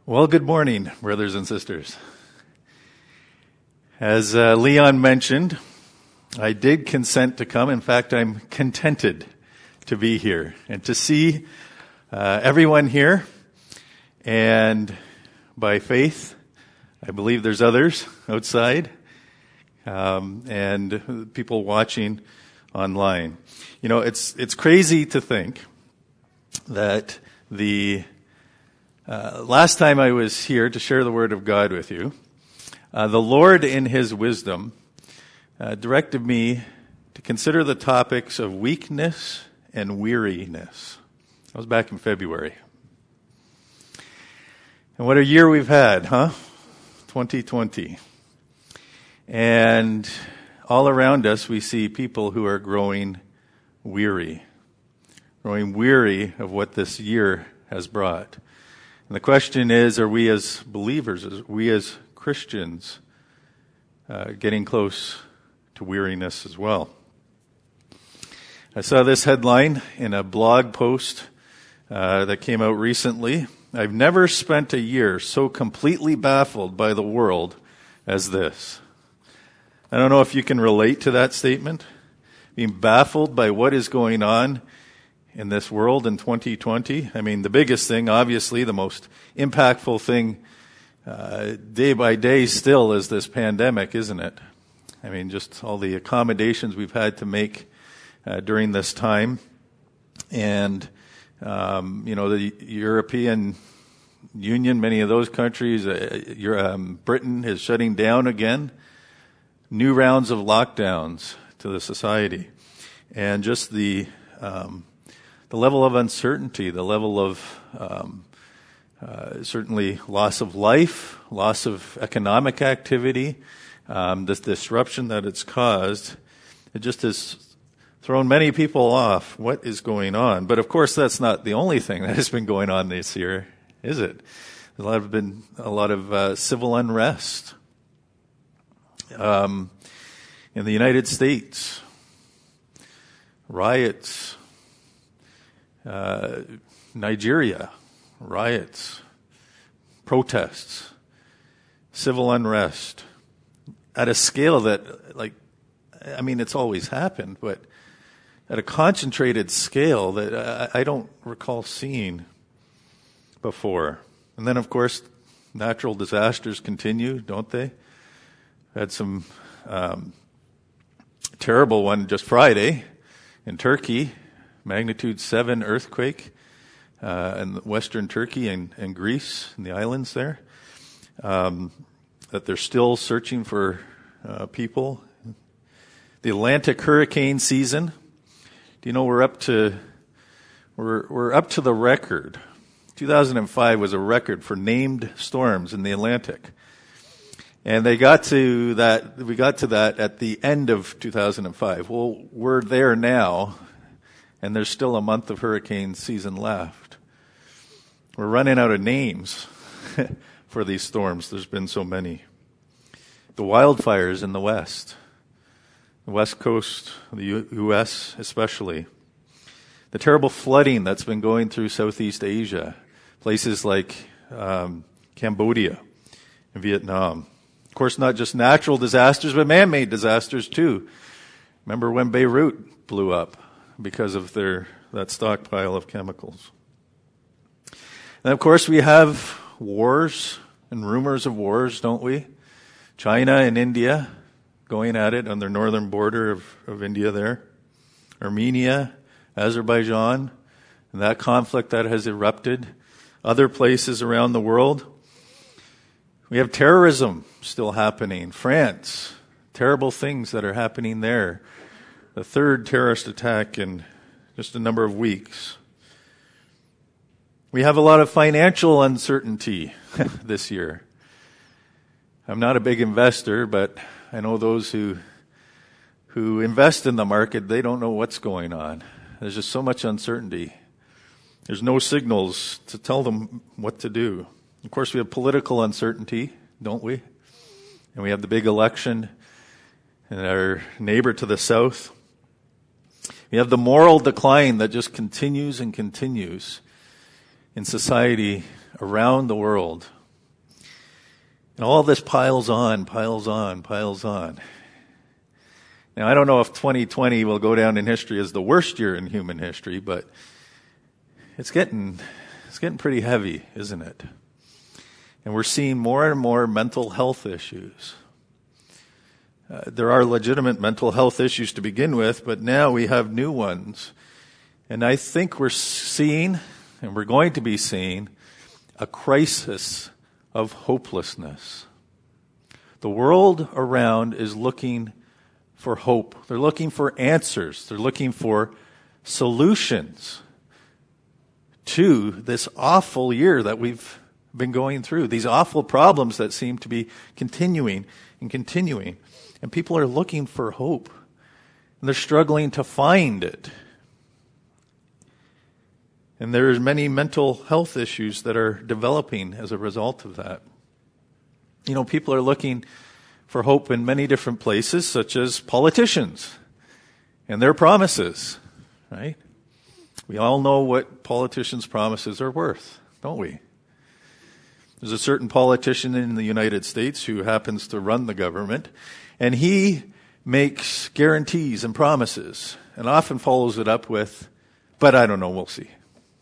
Well, good morning, brothers and sisters. As Leon mentioned, I did consent to come. In fact, I'm contented to be here and to see everyone here. And by faith, I believe there's others outside and people watching online. You know, it's crazy to think that the last time I was here to share the Word of God with you, the Lord in His wisdom directed me to consider the topics of weakness and weariness. That was back in February. And what a year we've had, huh? 2020. And all around us we see people who are growing weary of what this year has brought. And the question is, are we as believers, are we as Christians, getting close to weariness as well? I saw this headline in a blog post that came out recently. I've never spent a year so completely baffled by the world as this. I don't know if you can relate to that statement. Being baffled by what is going on in this world in 2020. I mean, the biggest thing, obviously, the most impactful thing day by day still is this pandemic, isn't it? I mean, just all the accommodations we've had to make during this time. And, the European Union, many of those countries, Britain is shutting down again. New rounds of lockdowns to the society. And just the level of uncertainty, the level of certainly loss of life, loss of economic activity, this disruption that it's caused, it just has thrown many people off what is going on. But of course, that's not the only thing that has been going on this year, is it? There's been a lot of civil unrest in the United States, riots. Nigeria, riots, protests, civil unrest, at a scale that, it's always happened, but at a concentrated scale that I don't recall seeing before. And then, of course, natural disasters continue, don't they? Had some terrible one just Friday in Turkey. Magnitude 7 earthquake in western Turkey and Greece and the islands there. That they're still searching for people. The Atlantic hurricane season. Do you know we're up to the record? 2005 was a record for named storms in the Atlantic. And we got to that at the end of 2005. Well, we're there now. And there's still a month of hurricane season left. We're running out of names for these storms. There's been so many. The wildfires in the West Coast of the U.S. especially. The terrible flooding that's been going through Southeast Asia, places like Cambodia and Vietnam. Of course, not just natural disasters, but man-made disasters too. Remember when Beirut blew up? Because of that stockpile of chemicals. And of course we have wars and rumors of wars, don't we? China and India going at it on their northern border of India there. Armenia, Azerbaijan, and that conflict that has erupted. Other places around the world. We have terrorism still happening. France, terrible things that are happening there. The third terrorist attack in just a number of weeks. We have a lot of financial uncertainty this year. I'm not a big investor, but I know those who invest in the market, they don't know what's going on. There's just so much uncertainty. There's no signals to tell them what to do. Of course, we have political uncertainty, don't we? And we have the big election in our neighbor to the south. We have the moral decline that just continues and continues in society around the world. And all this piles on, piles on, piles on. Now, I don't know if 2020 will go down in history as the worst year in human history, but it's getting pretty heavy, isn't it? And we're seeing more and more mental health issues. There are legitimate mental health issues to begin with, but now we have new ones. And I think we're seeing, and we're going to be seeing, a crisis of hopelessness. The world around is looking for hope. They're looking for answers. They're looking for solutions to this awful year that we've been going through, these awful problems that seem to be continuing and continuing. And people are looking for hope, and they're struggling to find it. And there's many mental health issues that are developing as a result of that. You know, people are looking for hope in many different places, such as politicians and their promises, right? We all know what politicians' promises are worth, don't we? There's a certain politician in the United States who happens to run the government, and he makes guarantees and promises and often follows it up with, but I don't know, we'll see.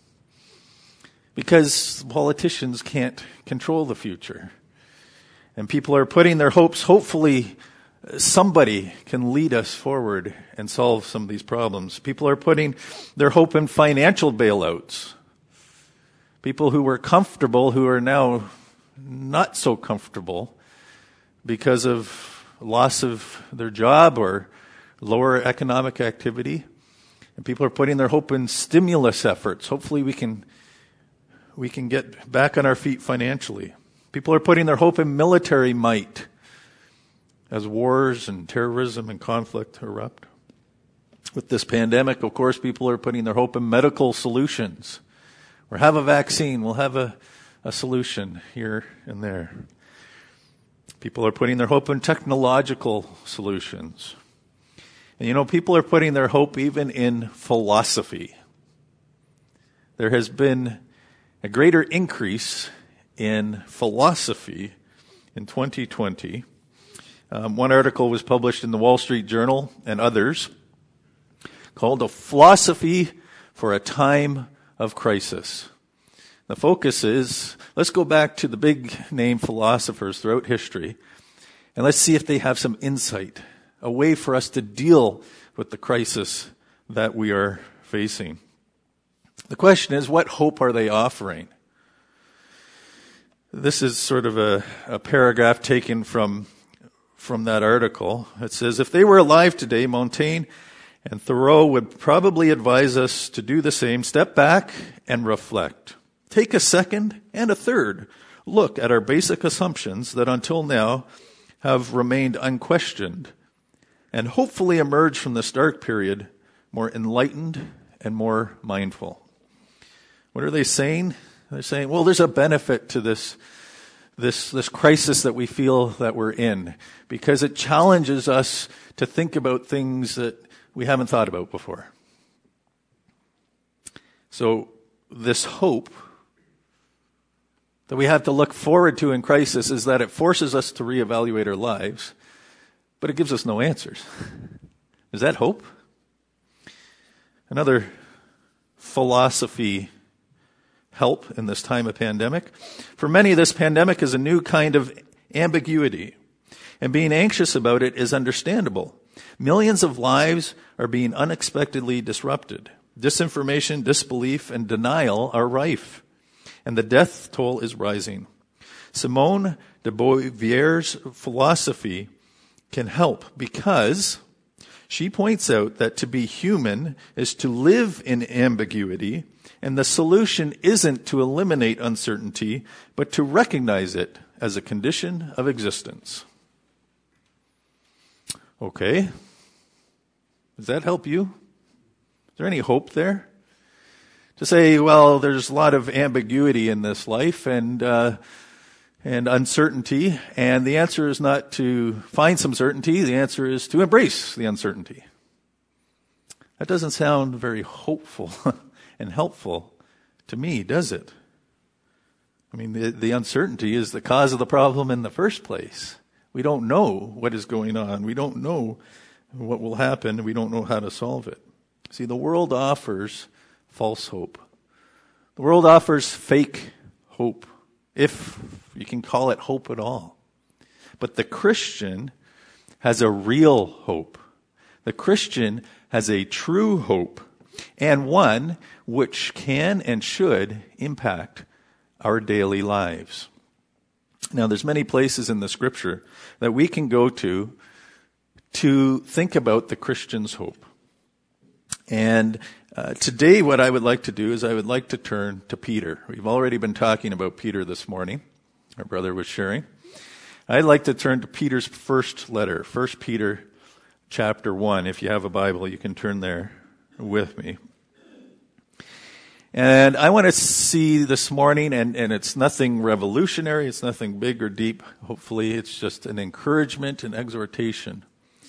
Because politicians can't control the future. And people are putting their hopes, hopefully somebody can lead us forward and solve some of these problems. People are putting their hope in financial bailouts. People who were comfortable who are now not so comfortable because of loss of their job or lower economic activity. And people are putting their hope in stimulus efforts. Hopefully we can get back on our feet financially. People are putting their hope in military might as wars and terrorism and conflict erupt. With this pandemic, of course, people are putting their hope in medical solutions. We'll have a vaccine, we'll have a solution here and there. People are putting their hope in technological solutions. And you know, people are putting their hope even in philosophy. There has been a greater increase in philosophy in 2020. One article was published in the Wall Street Journal and others called A Philosophy for a Time of Crisis. The focus is, let's go back to the big name philosophers throughout history, and let's see if they have some insight, a way for us to deal with the crisis that we are facing. The question is, what hope are they offering? This is sort of a paragraph taken from that article. It says, if they were alive today, Montaigne and Thoreau would probably advise us to do the same. Step back and reflect. Take a second and a third look at our basic assumptions that until now have remained unquestioned, and hopefully emerge from this dark period more enlightened and more mindful. What are they saying? They're saying, well, there's a benefit to this crisis that we feel that we're in, because it challenges us to think about things that we haven't thought about before. So this hope that we have to look forward to in crisis is that it forces us to reevaluate our lives, but it gives us no answers. Is that hope? Another philosophy help in this time of pandemic. For many, this pandemic is a new kind of ambiguity, and being anxious about it is understandable. Millions of lives are being unexpectedly disrupted. Disinformation, disbelief, and denial are rife, and the death toll is rising. Simone de Beauvoir's philosophy can help because she points out that to be human is to live in ambiguity, and the solution isn't to eliminate uncertainty, but to recognize it as a condition of existence. Okay. Does that help you? Is there any hope there? To say, well, there's a lot of ambiguity in this life and uncertainty, and the answer is not to find some certainty, the answer is to embrace the uncertainty. That doesn't sound very hopeful and helpful to me, does it? I mean, the uncertainty is the cause of the problem in the first place. We don't know what is going on. We don't know what will happen. We don't know how to solve it. See, the world offers false hope. The world offers fake hope, if you can call it hope at all. But the Christian has a real hope. The Christian has a true hope, and one which can and should impact our daily lives. Now, there's many places in the Scripture that we can go to think about the Christian's hope. And today what I would like to do is I would like to turn to Peter. We've already been talking about Peter this morning. Our brother was sharing. I'd like to turn to Peter's first letter, 1 Peter chapter 1. If you have a Bible, you can turn there with me. And I want to see this morning, and it's nothing revolutionary, it's nothing big or deep. Hopefully it's just an encouragement and exhortation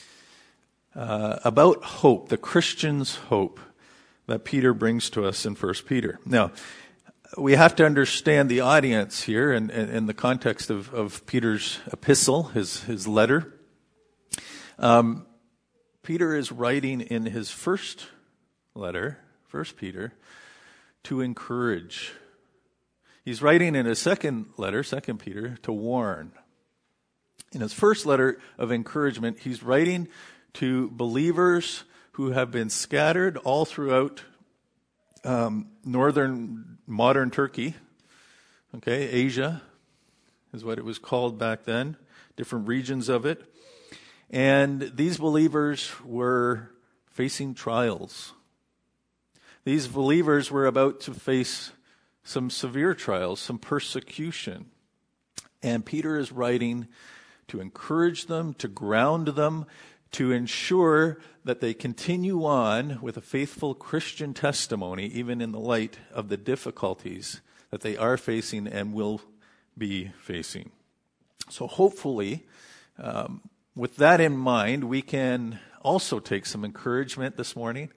about hope, the Christian's hope that Peter brings to us in 1 Peter. Now, we have to understand the audience here and the context of Peter's epistle, his letter. Peter is writing in his first letter, 1 Peter, to encourage. He's writing in his second letter, 2 Peter, to warn. In his first letter of encouragement, he's writing to believers who have been scattered all throughout northern modern Turkey. Okay, Asia is what it was called back then, different regions of it. And these believers were facing trials. These believers were about to face some severe trials, some persecution. And Peter is writing to encourage them, to ground them, to ensure that they continue on with a faithful Christian testimony, even in the light of the difficulties that they are facing and will be facing. So hopefully, with that in mind, we can also take some encouragement this morning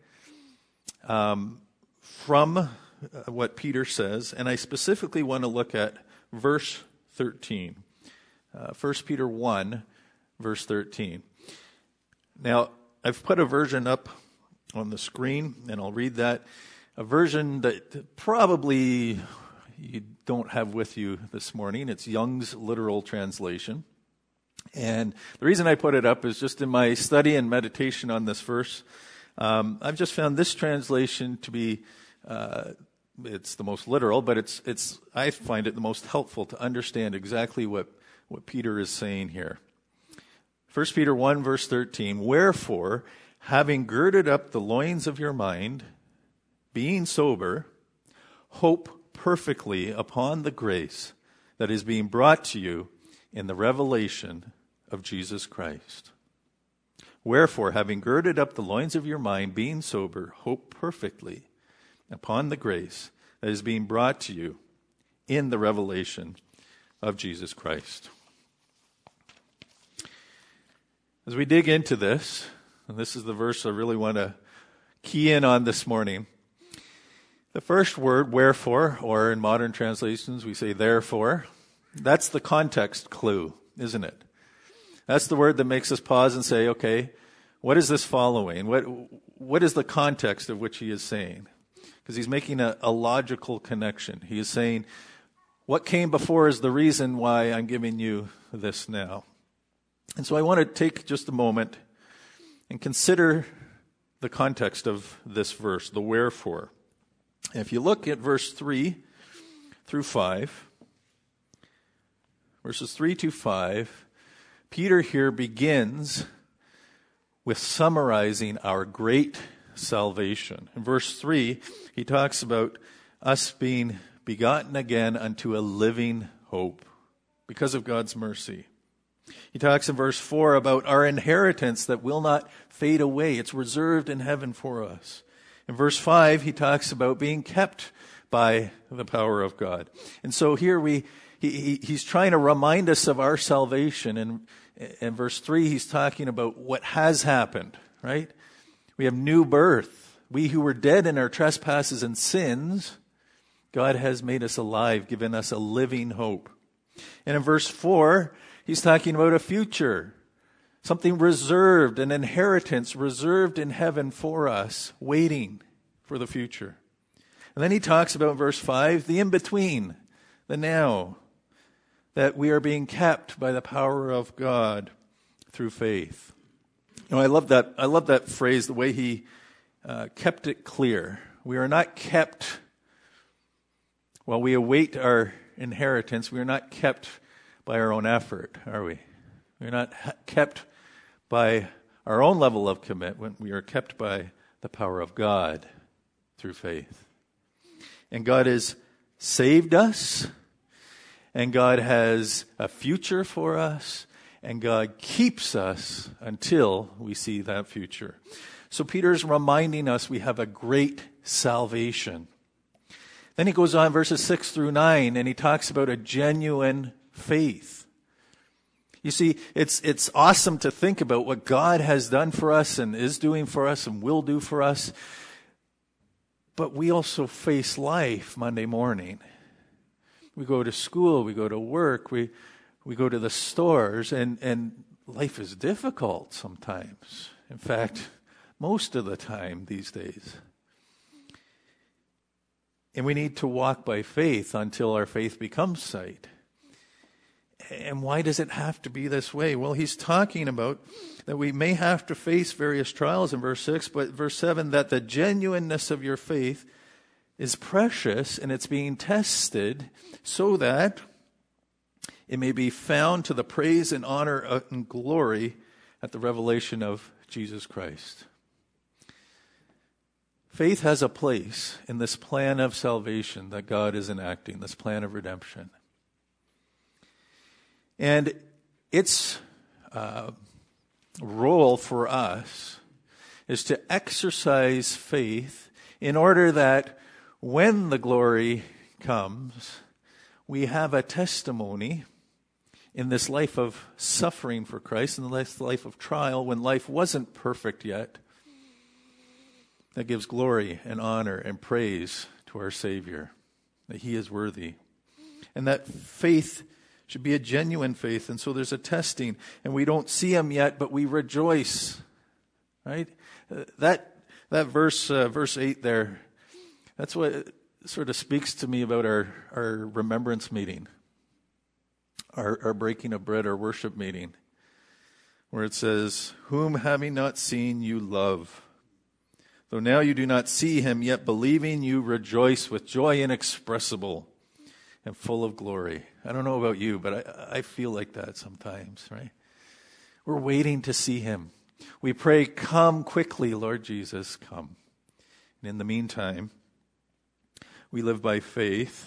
from what Peter says, and I specifically want to look at verse 13. 1 Peter 1, verse 13. Now, I've put a version up on the screen, and I'll read that. A version that probably you don't have with you this morning. It's Young's Literal Translation. And the reason I put it up is just in my study and meditation on this verse, I've just found this translation to be, it's the most literal, but I find it the most helpful to understand exactly what Peter is saying here. 1 Peter 1, verse 13, "Wherefore, having girded up the loins of your mind, being sober, hope perfectly upon the grace that is being brought to you in the revelation of Jesus Christ. Wherefore, having girded up the loins of your mind, being sober, hope perfectly upon the grace that is being brought to you in the revelation of Jesus Christ." As we dig into this, and this is the verse I really want to key in on this morning, the first word, wherefore, or in modern translations we say therefore, that's the context clue, isn't it? That's the word that makes us pause and say, okay, what is this following? What is the context of which he is saying? Because he's making a logical connection. He is saying, what came before is the reason why I'm giving you this now. And so I want to take just a moment and consider the context of this verse, the wherefore. And if you look at verse 3 through 5, verses 3 to 5, Peter here begins with summarizing our great salvation. In verse 3, he talks about us being begotten again unto a living hope because of God's mercy. He talks in verse 4 about our inheritance that will not fade away. It's reserved in heaven for us. In verse 5, he talks about being kept by the power of God. And so here he's trying to remind us of our salvation. And in verse 3, he's talking about what has happened, right? We have new birth. We who were dead in our trespasses and sins, God has made us alive, given us a living hope. And in verse 4, he's talking about a future, something reserved, an inheritance reserved in heaven for us, waiting for the future. And then he talks about, verse 5, the in-between, the now, that we are being kept by the power of God through faith. You know, I love that phrase, the way he kept it clear. We are not kept while we await our inheritance. We are not kept by our own effort, are we? We are not kept by our own level of commitment. We are kept by the power of God through faith. And God has saved us, and God has a future for us, and God keeps us until we see that future. So Peter's reminding us we have a great salvation. Then he goes on, verses 6 through 9, and he talks about a genuine faith. You see, it's awesome to think about what God has done for us and is doing for us and will do for us. But we also face life Monday morning. We go to school, we go to work, we go to the stores, and life is difficult sometimes. In fact, most of the time these days. And we need to walk by faith until our faith becomes sight. And why does it have to be this way? Well, he's talking about that we may have to face various trials in verse 6, but verse 7, that the genuineness of your faith is precious and it's being tested so that it may be found to the praise and honor and glory at the revelation of Jesus Christ. Faith has a place in this plan of salvation that God is enacting, this plan of redemption. And its role for us is to exercise faith in order that when the glory comes, we have a testimony in this life of suffering for Christ, in this life of trial, when life wasn't perfect yet, that gives glory and honor and praise to our Savior, that He is worthy. And that faith should be a genuine faith. And so there's a testing, and we don't see Him yet, but we rejoice. Right? That verse 8 there, that's what sort of speaks to me about our remembrance meeting, our breaking of bread, our worship meeting, where it says, "Whom having not seen you love. Though now you do not see Him, yet believing you rejoice with joy inexpressible and full of glory." I don't know about you, but I feel like that sometimes, right? We're waiting to see Him. We pray, "Come quickly, Lord Jesus, come." And in the meantime, we live by faith,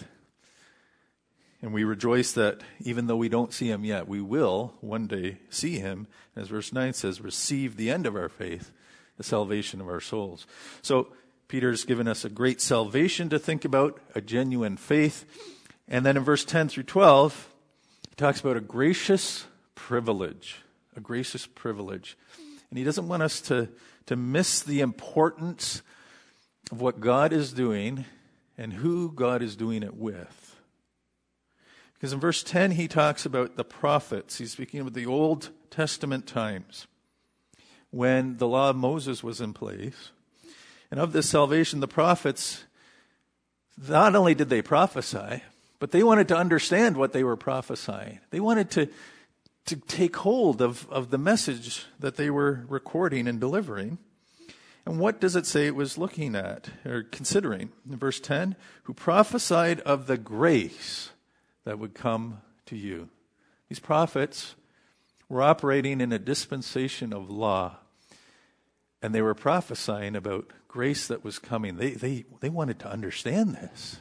and we rejoice that even though we don't see Him yet, we will one day see Him. As verse 9 says, receive the end of our faith, the salvation of our souls. So Peter's given us a great salvation to think about, a genuine faith. And then in verse 10 through 12, he talks about a gracious privilege. A gracious privilege. And he doesn't want us to miss the importance of what God is doing and who God is doing it with. Because in verse 10, he talks about the prophets. He's speaking of the Old Testament times, when the law of Moses was in place. And of this salvation, the prophets, not only did they prophesy, but they wanted to understand what they were prophesying. They wanted to take hold of the message that they were recording and delivering. And what does it say it was looking at or considering? In verse 10, who prophesied of the grace that would come to you. These prophets were operating in a dispensation of law, and they were prophesying about grace that was coming. They wanted to understand this.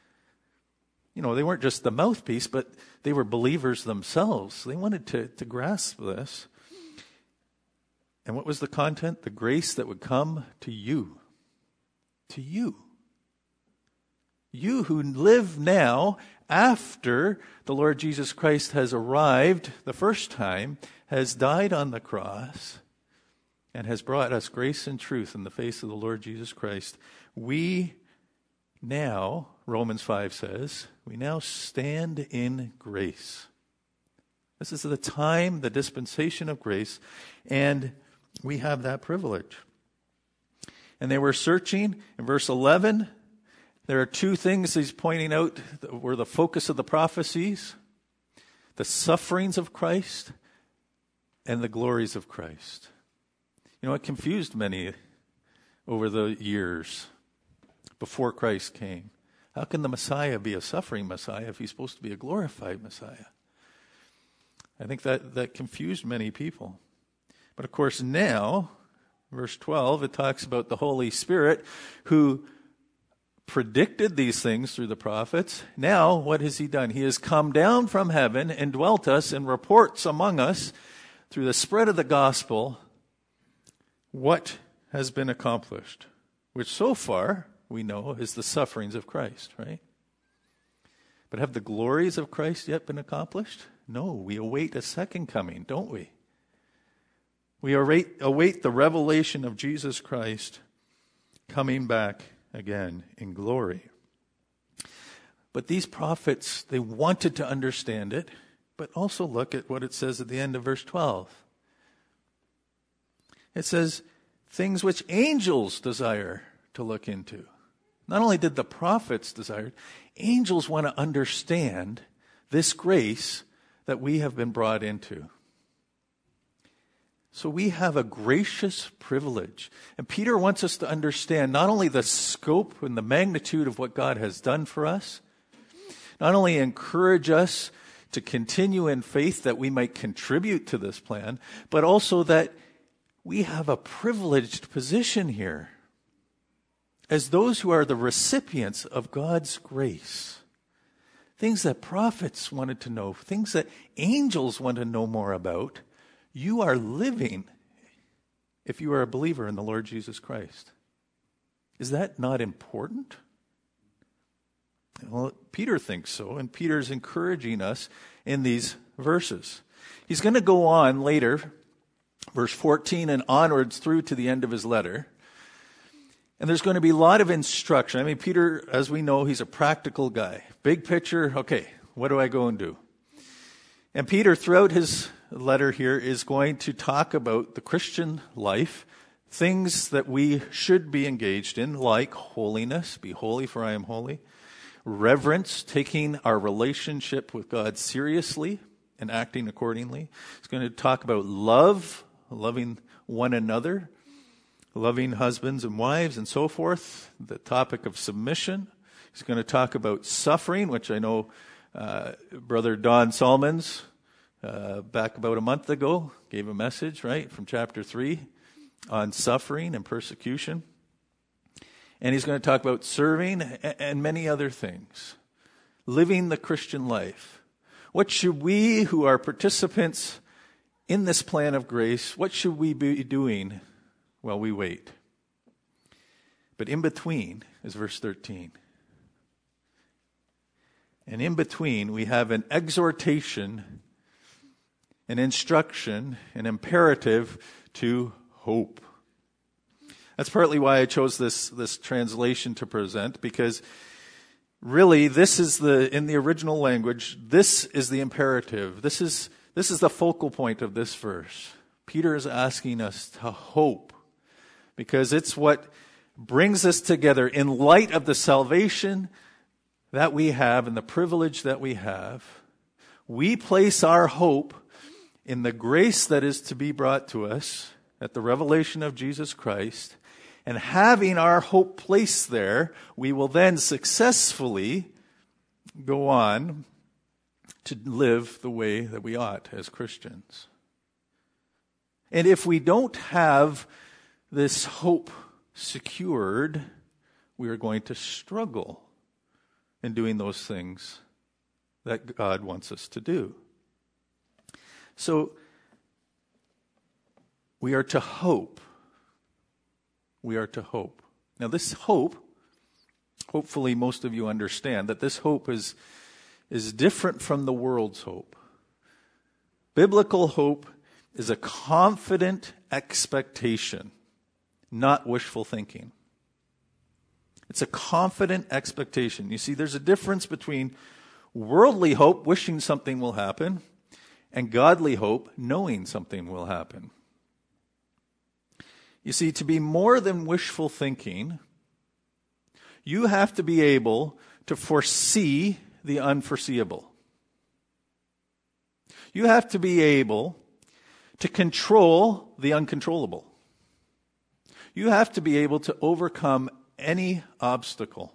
You know, they weren't just the mouthpiece, but they were believers themselves. They wanted to grasp this. And what was the content? The grace that would come to you. To you. You who live now after the Lord Jesus Christ has arrived the first time, has died on the cross, and has brought us grace and truth in the face of the Lord Jesus Christ. We now Romans 5 says, we now stand in grace. This is the time, the dispensation of grace, and we have that privilege. And they were searching. In verse 11, there are two things he's pointing out that were the focus of the prophecies: the sufferings of Christ and the glories of Christ. You know, it confused many over the years before Christ came. How can the Messiah be a suffering Messiah if he's supposed to be a glorified Messiah? I think that confused many people. But of course now, verse 12, it talks about the Holy Spirit who predicted these things through the prophets. Now, what has he done? He has come down from heaven and dwelt us and reports among us through the spread of the gospel what has been accomplished, which so far we know is the sufferings of Christ, right? But have the glories of Christ yet been accomplished? No, we await a second coming, don't we? We await the revelation of Jesus Christ coming back again in glory. But these prophets, they wanted to understand it, but also look at what it says at the end of verse 12. It says, things which angels desire to look into. Not only did the prophets desire, angels want to understand this grace that we have been brought into. So we have a gracious privilege. And Peter wants us to understand not only the scope and the magnitude of what God has done for us, not only encourage us to continue in faith that we might contribute to this plan, but also that we have a privileged position here as those who are the recipients of God's grace. Things that prophets wanted to know, things that angels want to know more about, you are living if you are a believer in the Lord Jesus Christ. Is that not important? Well, Peter thinks so, and Peter's encouraging us in these verses. He's going to go on later, verse 14 and onwards through to the end of his letter. And there's going to be a lot of instruction. I mean, Peter, as we know, he's a practical guy. Big picture, okay, what do I go and do? And Peter, throughout his letter here, is going to talk about the Christian life, things that we should be engaged in, like holiness, be holy for I am holy, reverence, taking our relationship with God seriously and acting accordingly. He's going to talk about love, loving one another, loving husbands and wives and so forth, the topic of submission. He's going to talk about suffering, which I know Brother Don Salmons, back about a month ago, gave a message, right, from chapter 3 on suffering and persecution. And he's going to talk about serving and many other things. Living the Christian life. What should we who are participants in this plan of grace, what should we be doing while we wait? But in between is verse 13. And in between we have an exhortation, an instruction, an imperative to hope. That's partly why I chose this translation to present, because really this is in the original language, this is the imperative. This is the focal point of this verse. Peter is asking us to hope, because it's what brings us together in light of the salvation that we have and the privilege that we have. We place our hope in the grace that is to be brought to us at the revelation of Jesus Christ. And having our hope placed there, we will then successfully go on to live the way that we ought as Christians. And if we don't have this hope secured, we are going to struggle in doing those things that God wants us to do. So, we are to hope. We are to hope. Now this hope, hopefully most of you understand that this hope is different from the world's hope. Biblical hope is a confident expectation, not wishful thinking. It's a confident expectation. You see, there's a difference between worldly hope, wishing something will happen, and godly hope, knowing something will happen. You see, to be more than wishful thinking, you have to be able to foresee the unforeseeable. You have to be able to control the uncontrollable. You have to be able to overcome any obstacle.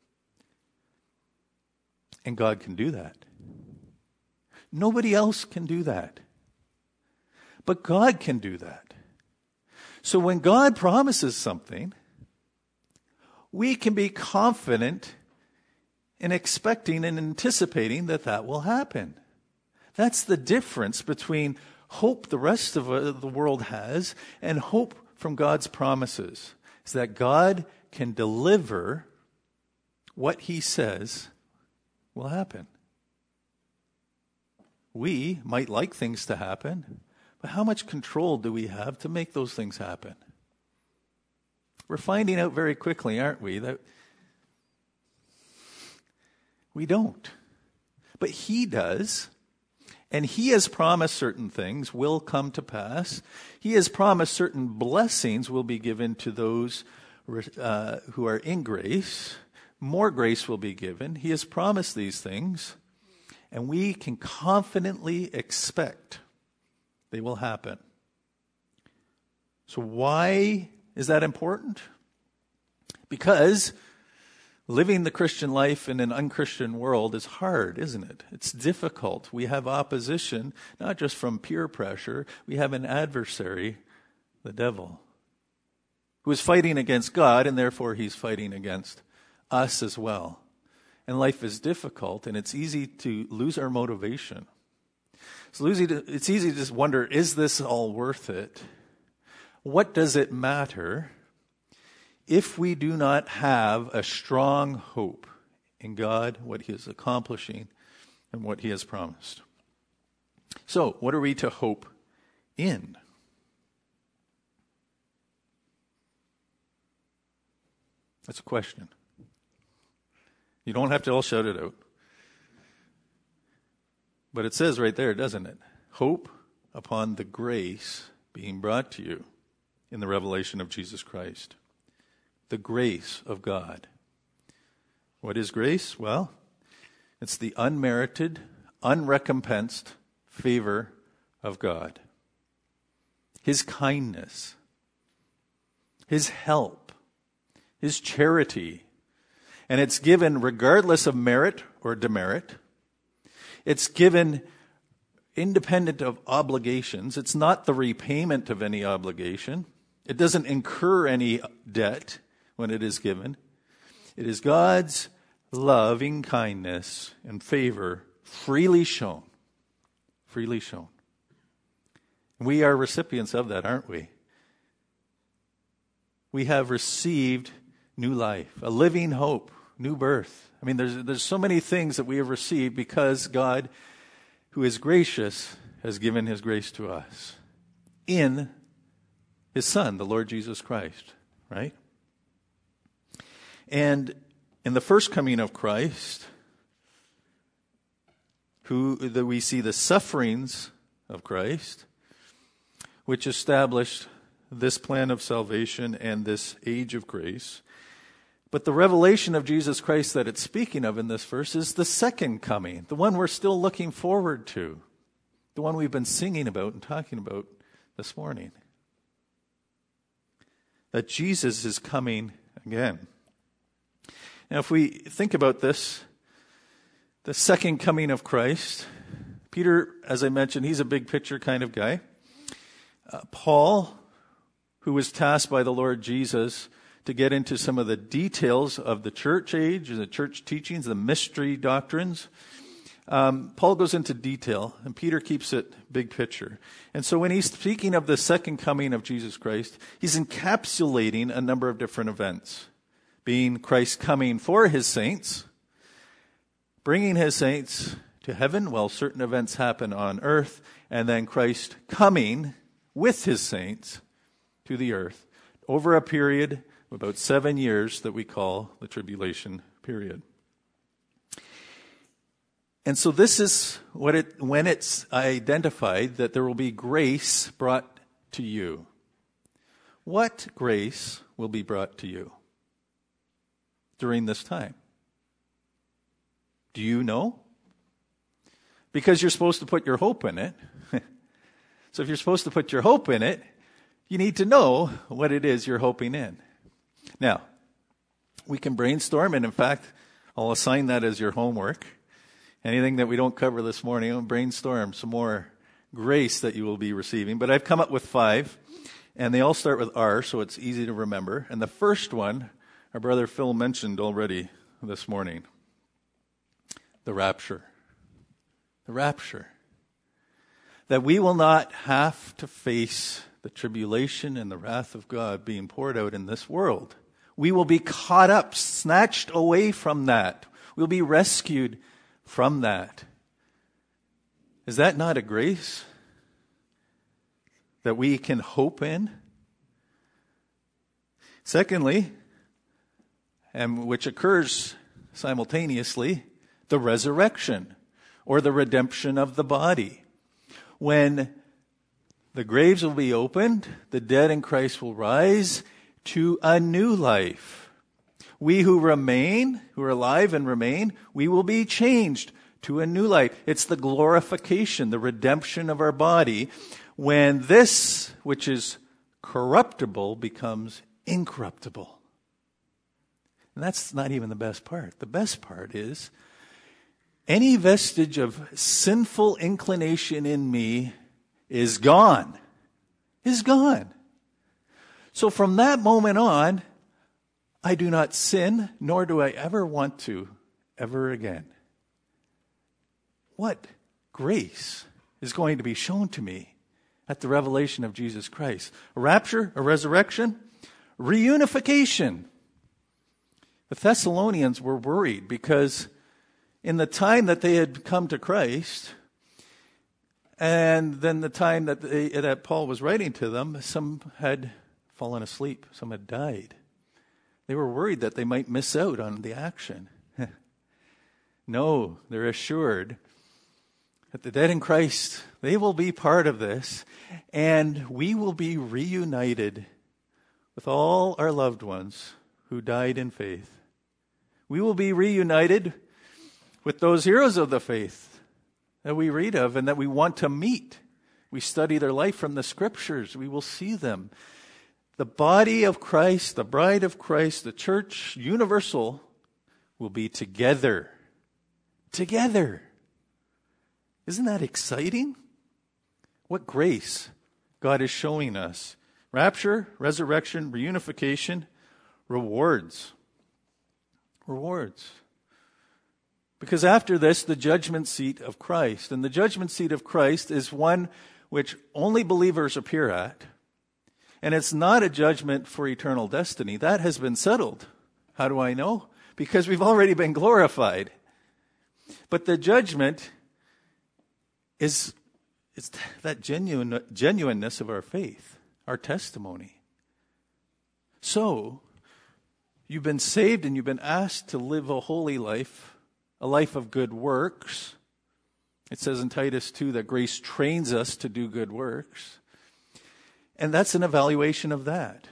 And God can do that. Nobody else can do that. But God can do that. So when God promises something, we can be confident in expecting and anticipating that that will happen. That's the difference between hope the rest of the world has and hope from God's promises. Is that God can deliver what he says will happen. We might like things to happen, but how much control do we have to make those things happen? We're finding out very quickly, aren't we, that we don't. But he does, and he has promised certain things will come to pass. He has promised certain blessings will be given to those who are in grace. More grace will be given. He has promised these things, and we can confidently expect they will happen. So why is that important? Because living the Christian life in an unchristian world is hard, isn't it? It's difficult. We have opposition, not just from peer pressure. We have an adversary, the devil, who is fighting against God, and therefore he's fighting against us as well. And life is difficult, and it's easy to lose our motivation. It's easy to just wonder, is this all worth it? What does it matter if we do not have a strong hope in God, what he is accomplishing, and what he has promised? So, what are we to hope in? That's a question. You don't have to all shout it out. But it says right there, doesn't it? Hope upon the grace being brought to you in the revelation of Jesus Christ. The grace of God. What is grace? Well, it's the unmerited, unrecompensed favor of God. His kindness, his help, his charity. And it's given regardless of merit or demerit. It's given independent of obligations. It's not the repayment of any obligation. It doesn't incur any debt when it is given. It is God's loving kindness and favor freely shown. Freely shown. We are recipients of that, aren't we? We have received new life, a living hope, new birth. I mean, there's so many things that we have received because God, who is gracious, has given his grace to us in his Son, the Lord Jesus Christ, right? And in the first coming of Christ, we see the sufferings of Christ, which established this plan of salvation and this age of grace. But the revelation of Jesus Christ that it's speaking of in this verse is the second coming, the one we're still looking forward to, the one we've been singing about and talking about this morning. That Jesus is coming again. Now, if we think about this, the second coming of Christ, Peter, as I mentioned, he's a big picture kind of guy. Paul, who was tasked by the Lord Jesus to get into some of the details of the church age and the church teachings, the mystery doctrines. Paul goes into detail, and Peter keeps it big picture. And so when he's speaking of the second coming of Jesus Christ, he's encapsulating a number of different events, being Christ coming for his saints, bringing his saints to heaven while certain events happen on earth, and then Christ coming with his saints to the earth over a period about 7 years that we call the tribulation period. And so this is when it's identified that there will be grace brought to you. What grace will be brought to you during this time? Do you know? Because you're supposed to put your hope in it. So if you're supposed to put your hope in it, you need to know what it is you're hoping in. Now, we can brainstorm, and in fact, I'll assign that as your homework. Anything that we don't cover this morning, I'll brainstorm some more grace that you will be receiving. But I've come up with 5, and they all start with R, so it's easy to remember. And the first one, our brother Phil mentioned already this morning. The rapture. The rapture. That we will not have to face the tribulation and the wrath of God being poured out in this world. We will be caught up, snatched away from that. We'll be rescued from that. Is that not a grace that we can hope in? Secondly, and which occurs simultaneously, the resurrection or the redemption of the body. When the graves will be opened, the dead in Christ will rise to a new life. We who remain, who are alive and remain, we will be changed to a new life. It's the glorification, the redemption of our body, when this, which is corruptible, becomes incorruptible. And that's not even the best part. The best part is any vestige of sinful inclination in me is gone. Is gone. So from that moment on, I do not sin, nor do I ever want to, ever again. What grace is going to be shown to me at the revelation of Jesus Christ? A rapture, a resurrection, reunification. The Thessalonians were worried because in the time that they had come to Christ, and then the time that Paul was writing to them, some had fallen asleep, some had died. They were worried that they might miss out on the action. No, they're assured that the dead in Christ, they will be part of this, and we will be reunited with all our loved ones who died in faith. We will be reunited with those heroes of the faith that we read of and that we want to meet. We study their life from the Scriptures. We will see them. The body of Christ, the bride of Christ, the church universal will be together. Together. Isn't that exciting? What grace God is showing us. Rapture, resurrection, reunification, rewards. Rewards. Because after this, the judgment seat of Christ. And the judgment seat of Christ is one which only believers appear at. And it's not a judgment for eternal destiny. That has been settled. How do I know? Because we've already been glorified. But the judgment is that genuineness of our faith, our testimony. So, you've been saved and you've been asked to live a holy life, a life of good works. It says in Titus 2 that grace trains us to do good works. And that's an evaluation of that.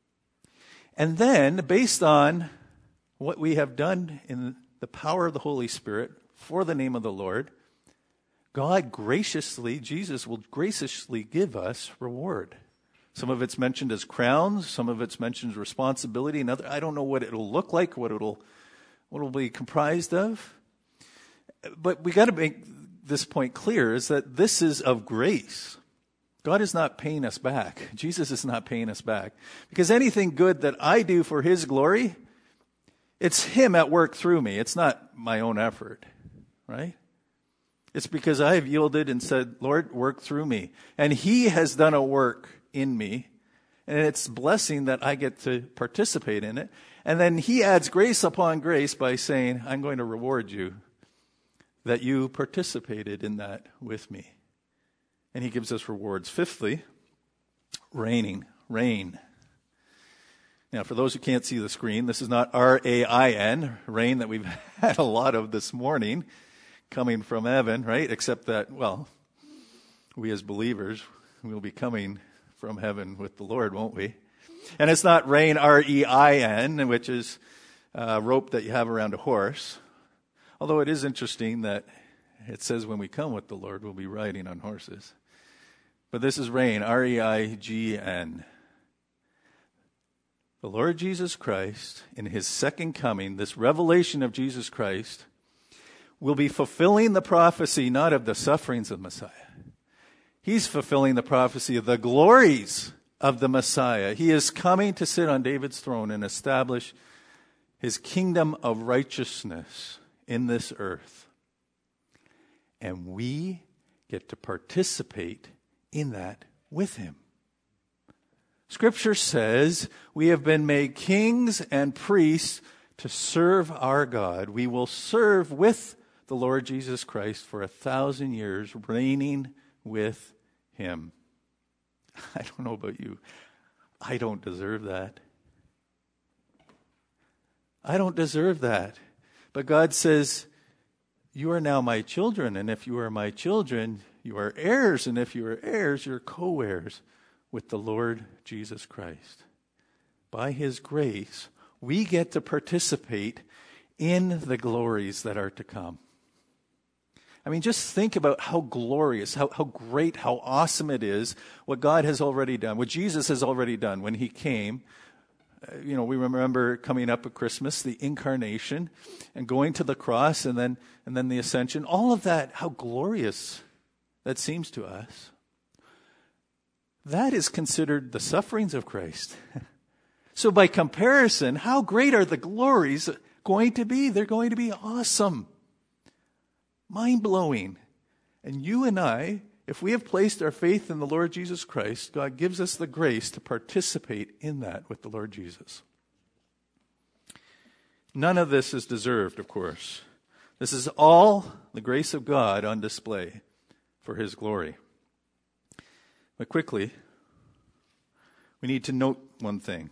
And then, based on what we have done in the power of the Holy Spirit for the name of the Lord, God graciously, Jesus will graciously give us reward. Some of it's mentioned as crowns, some of it's mentioned as responsibility, and other. I don't know what it'll look like, what it'll be comprised of. But we got to make this point clear, is that this is of grace. God is not paying us back. Jesus is not paying us back. Because anything good that I do for His glory, it's Him at work through me. It's not my own effort, right? It's because I have yielded and said, Lord, work through me. And He has done a work in me. And it's blessing that I get to participate in it. And then He adds grace upon grace by saying, I'm going to reward you that you participated in that with me. And He gives us rewards. Fifthly, reign. Now, for those who can't see the screen, this is not R-A-I-N, rain that we've had a lot of this morning coming from heaven, right? Except that, well, we as believers will be coming from heaven with the Lord, won't we? And it's not rain, R-E-I-N, which is a rope that you have around a horse. Although it is interesting that it says when we come with the Lord, we'll be riding on horses. But this is rain, R-E-I-G-N. The Lord Jesus Christ, in his second coming, this revelation of Jesus Christ, will be fulfilling the prophecy not of the sufferings of Messiah. He's fulfilling the prophecy of the glories of the Messiah. He is coming to sit on David's throne and establish his kingdom of righteousness in this earth. And we get to participate in that with him. Scripture says we have been made kings and priests to serve our God. We will serve with the Lord Jesus Christ for 1,000 years, reigning with him. I don't know about you. I don't deserve that. I don't deserve that. But God says, you are now my children, and if you are my children, you are heirs, and if you are heirs, you're co-heirs with the Lord Jesus Christ. By his grace, we get to participate in the glories that are to come. I mean, just think about how glorious, how great, how awesome it is what God has already done, what Jesus has already done when he came. We remember coming up at Christmas, the incarnation and going to the cross and then the ascension. All of that, how glorious that seems to us. That is considered the sufferings of Christ. So by comparison, how great are the glories going to be? They're going to be awesome. Mind-blowing. And you and I, if we have placed our faith in the Lord Jesus Christ, God gives us the grace to participate in that with the Lord Jesus. None of this is deserved, of course. This is all the grace of God on display for his glory. But quickly, we need to note one thing.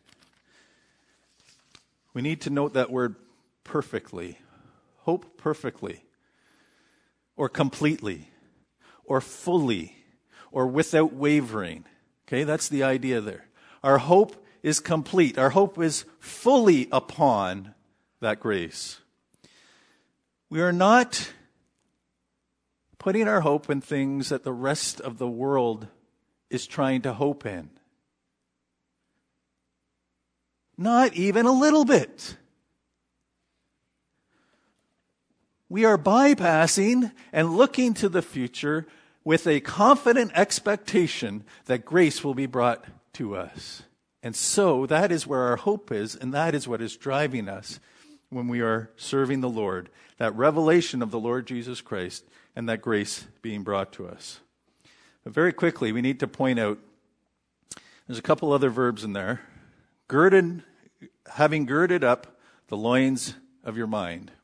We need to note that word perfectly. Hope perfectly. Or completely. Or fully. Or without wavering. Okay, that's the idea there. Our hope is complete. Our hope is fully upon that grace. We are not putting our hope in things that the rest of the world is trying to hope in. Not even a little bit. We are bypassing and looking to the future with a confident expectation that grace will be brought to us. And so that is where our hope is, and that is what is driving us when we are serving the Lord. That revelation of the Lord Jesus Christ and that grace being brought to us. But very quickly, we need to point out, there's a couple other verbs in there. Having girded up the loins of your mind.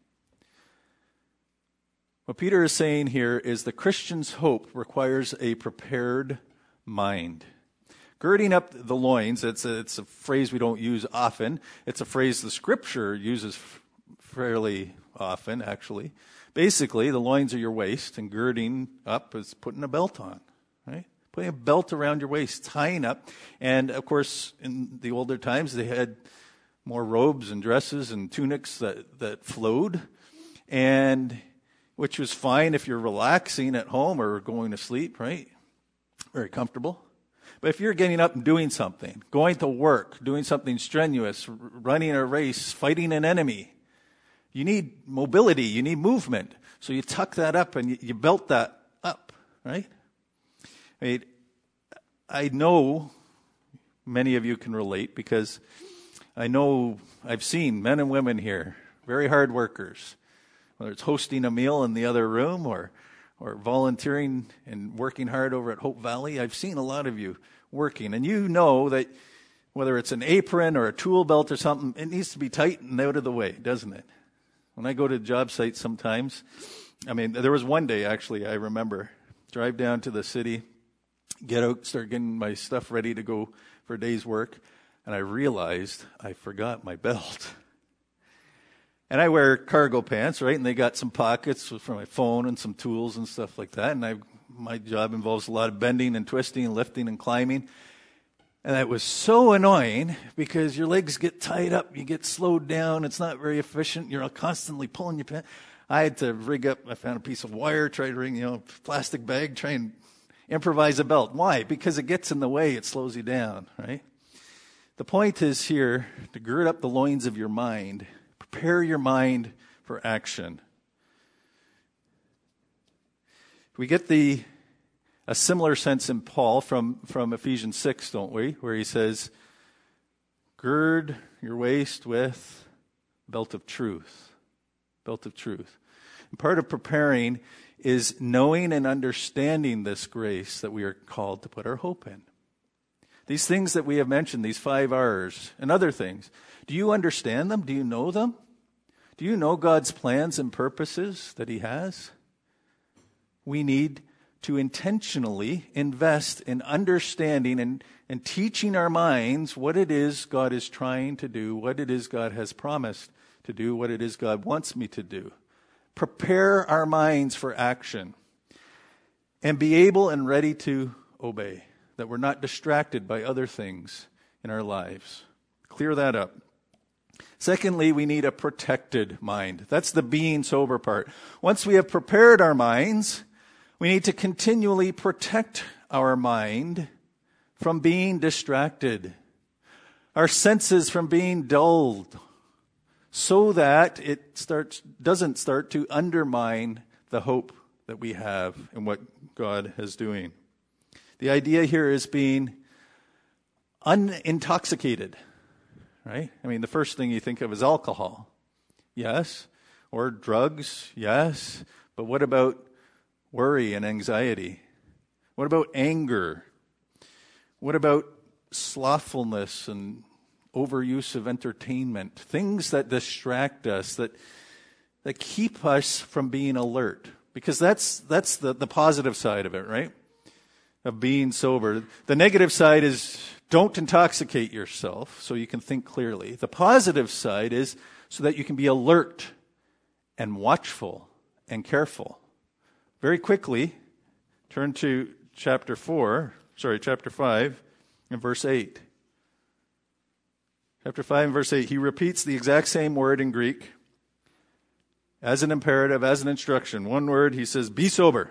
What Peter is saying here is the Christian's hope requires a prepared mind. Girding up the loins, it's a phrase we don't use often. It's a phrase the Scripture uses fairly often, actually. Basically, the loins are your waist, and girding up is putting a belt on, right? Putting a belt around your waist, tying up. And, of course, in the older times, they had more robes and dresses and tunics that flowed, and which was fine if you're relaxing at home or going to sleep, right? Very comfortable. But if you're getting up and doing something, going to work, doing something strenuous, running a race, fighting an enemy, you need mobility, you need movement. So you tuck that up and you belt that up, right? I know many of you can relate because I know I've seen men and women here, very hard workers, whether it's hosting a meal in the other room or volunteering and working hard over at Hope Valley. I've seen a lot of you working, and you know that whether it's an apron or a tool belt or something, it needs to be tightened out of the way, doesn't it? When I go to job sites sometimes, there was one day actually I remember, drive down to the city, get out, start getting my stuff ready to go for a day's work. and I realized I forgot my belt. And I wear cargo pants, right? And they got some pockets for my phone and some tools and stuff like that. And my job involves a lot of bending and twisting and lifting and climbing. And that was so annoying because your legs get tied up, you get slowed down, it's not very efficient, you're constantly pulling your pants. I had to rig up, I found a piece of wire, try to ring, plastic bag, try and improvise a belt. Why? Because it gets in the way, it slows you down, right? The point is here to gird up the loins of your mind, prepare your mind for action. We get a similar sense in Paul from Ephesians 6, don't we? Where he says, gird your waist with belt of truth. Belt of truth. And part of preparing is knowing and understanding this grace that we are called to put our hope in. These things that we have mentioned, these 5 R's and other things, do you understand them? Do you know them? Do you know God's plans and purposes that he has? We need to intentionally invest in understanding and teaching our minds what it is God is trying to do, what it is God has promised to do, what it is God wants me to do. Prepare our minds for action and be able and ready to obey, that we're not distracted by other things in our lives. Clear that up. Secondly, we need a protected mind. That's the being sober part. Once we have prepared our minds, we need to continually protect our mind from being distracted, our senses from being dulled, so that it doesn't start to undermine the hope that we have in what God is doing. The idea here is being unintoxicated, right? I mean, the first thing you think of is alcohol, yes, or drugs, yes, but what about worry and anxiety? What about anger? What about slothfulness and overuse of entertainment? Things that distract us, that keep us from being alert. Because that's the positive side of it, right? Of being sober. The negative side is don't intoxicate yourself so you can think clearly. The positive side is so that you can be alert and watchful and careful. Very quickly, turn to chapter 5 and verse 8. Chapter 5 and verse 8, he repeats the exact same word in Greek as an imperative, as an instruction. One word, he says, be sober.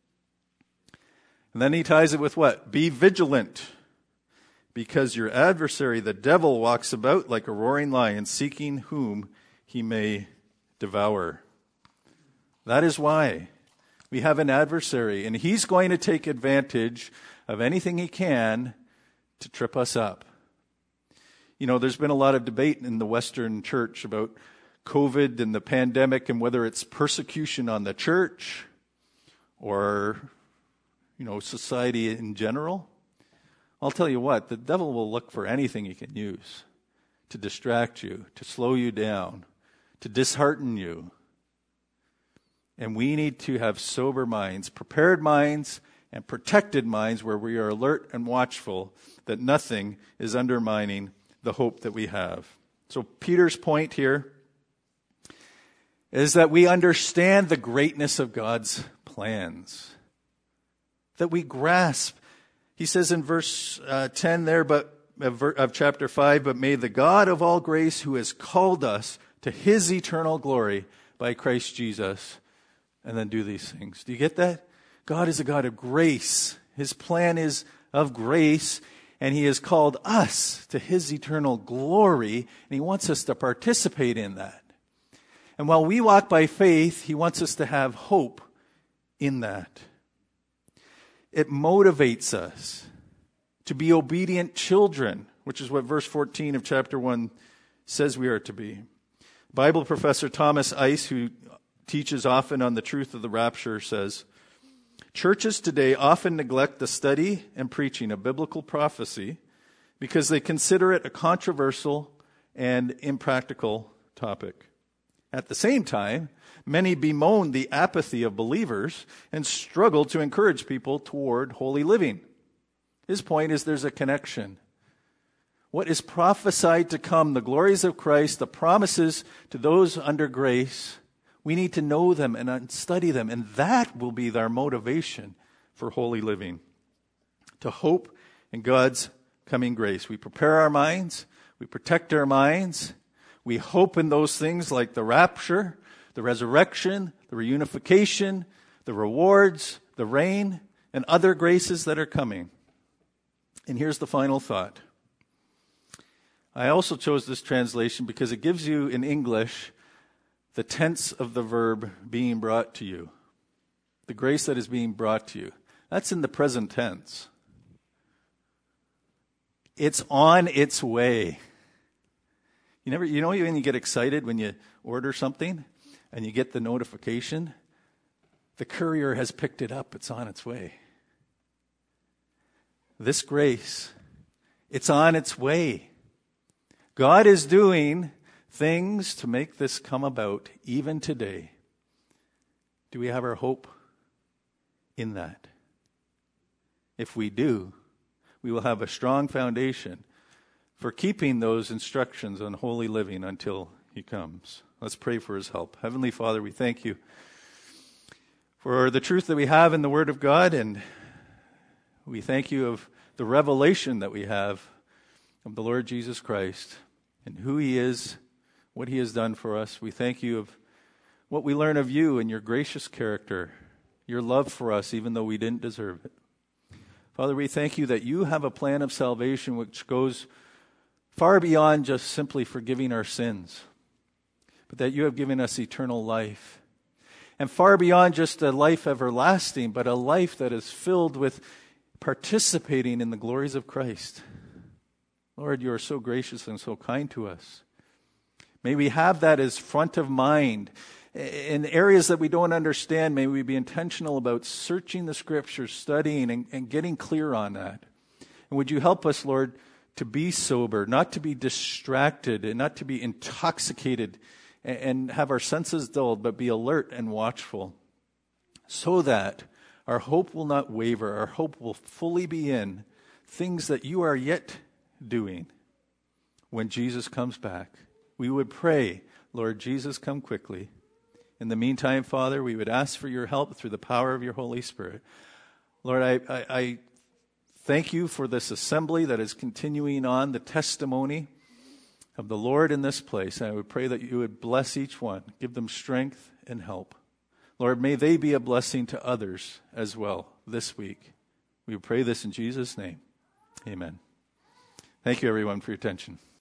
And then he ties it with what? Be vigilant, because your adversary, the devil, walks about like a roaring lion, seeking whom he may devour. That is why we have an adversary, and he's going to take advantage of anything he can to trip us up. There's been a lot of debate in the Western church about COVID and the pandemic and whether it's persecution on the church or, society in general. I'll tell you what, the devil will look for anything he can use to distract you, to slow you down, to dishearten you. And we need to have sober minds, prepared minds, and protected minds where we are alert and watchful that nothing is undermining the hope that we have. So Peter's point here is that we understand the greatness of God's plans, that we grasp. He says in verse 10 there, of chapter 5, but may the God of all grace, who has called us to his eternal glory by Christ Jesus, and then do these things. Do you get that? God is a God of grace. His plan is of grace, and he has called us to his eternal glory, and he wants us to participate in that. And while we walk by faith, he wants us to have hope in that. It motivates us to be obedient children, which is what verse 14 of chapter 1 says we are to be. Bible professor Thomas Ice, who teaches often on the truth of the rapture, says, churches today often neglect the study and preaching of biblical prophecy because they consider it a controversial and impractical topic. At the same time, many bemoan the apathy of believers and struggle to encourage people toward holy living. His point is there's a connection. what is prophesied to come, the glories of Christ, the promises to those under grace, we need to know them and study them. And that will be our motivation for holy living. To hope in God's coming grace. We prepare our minds. We protect our minds. We hope in those things like the rapture, the resurrection, the reunification, the rewards, the reign, and other graces that are coming. And here's the final thought. I also chose this translation because it gives you in English the tense of the verb being brought to you. The grace that is being brought to you. That's in the present tense. It's on its way. You know when you get excited when you order something and you get the notification? The courier has picked it up. It's on its way. This grace, it's on its way. God is doing things to make this come about even today. Do we have our hope in that? If we do, we will have a strong foundation for keeping those instructions on holy living until he comes. Let's pray for his help. Heavenly Father, we thank you for the truth that we have in the Word of God, and we thank you of the revelation that we have of the Lord Jesus Christ and who he is, what he has done for us. We thank you of what we learn of you and your gracious character, your love for us even though we didn't deserve it. Father, we thank you that you have a plan of salvation which goes far beyond just simply forgiving our sins, but that you have given us eternal life. And far beyond just a life everlasting, but a life that is filled with participating in the glories of Christ. Lord, you are so gracious and so kind to us. May we have that as front of mind. In areas that we don't understand, may we be intentional about searching the Scriptures, studying, and getting clear on that. And would you help us, Lord, to be sober, not to be distracted, and not to be intoxicated, and have our senses dulled, but be alert and watchful, so that our hope will not waver. Our hope will fully be in things that you are yet doing when Jesus comes back. We would pray, Lord Jesus, come quickly. In the meantime, Father, we would ask for your help through the power of your Holy Spirit. Lord, I thank you for this assembly that is continuing on, the testimony of the Lord in this place. And I would pray that you would bless each one, give them strength and help. Lord, may they be a blessing to others as well this week. We pray this in Jesus' name. Amen. Thank you, everyone, for your attention.